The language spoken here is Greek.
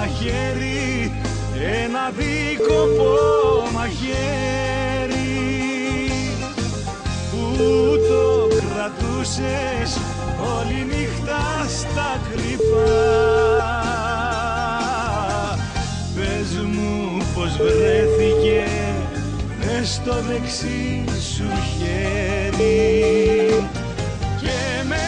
μαχαίρι, ένα δίκοπο μαχαίρι που το κρατούσες όλη νύχτα στα κρυφά. Πες μου πως βρέθηκε μες στο δεξί σου χέρι και με